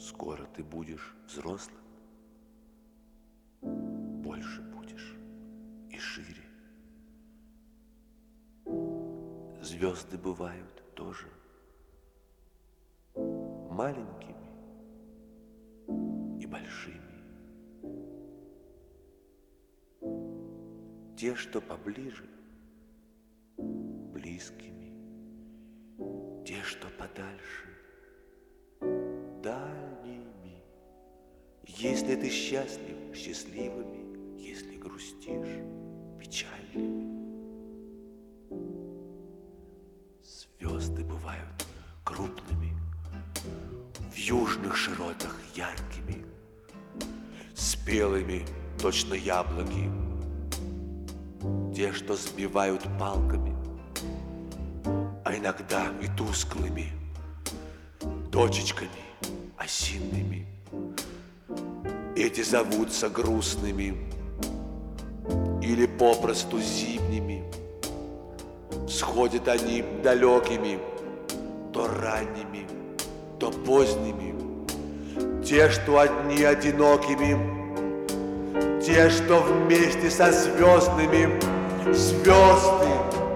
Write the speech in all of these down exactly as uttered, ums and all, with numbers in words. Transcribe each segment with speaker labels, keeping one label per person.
Speaker 1: Скоро ты будешь взрослым, больше будешь и шире. Звезды бывают тоже маленькими и большими. Те, что поближе, близкими, те, что подальше, дальними. Если ты счастлив, счастливыми, если грустишь, печальными. Звезды бывают крупными, в южных широтах яркими, спелыми, точно яблоки, те, что сбивают палками, а иногда и тусклыми, точечками осинными. Эти зовутся грустными или попросту зимними. Сходят они далекими, то ранними, то поздними. Те, что одни одинокими, те, что вместе со звездными. Звезды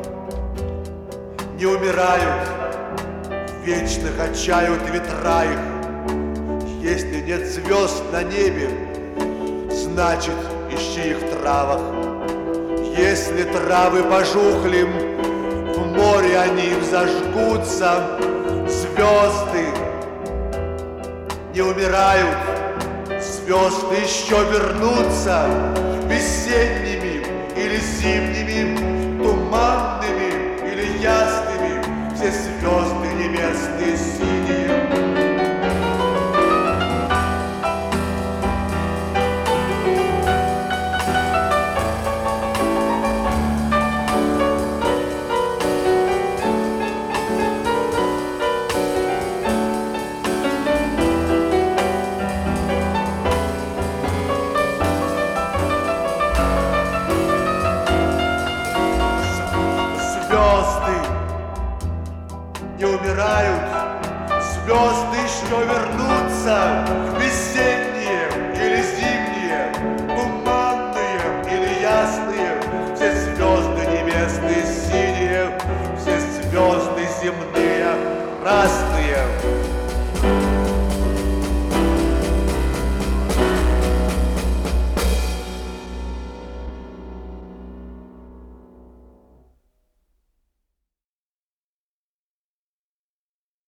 Speaker 1: не умирают, вечно качают ветра их. Если нет звезд на небе, значит, ищи их в травах. Если травы пожухли, в море они зажгутся. Звезды не умирают, звезды еще вернутся весенними или зимними, туманными или ясными. Все звезды небесные синие. Не умирают, звезды еще вернутся к весенним.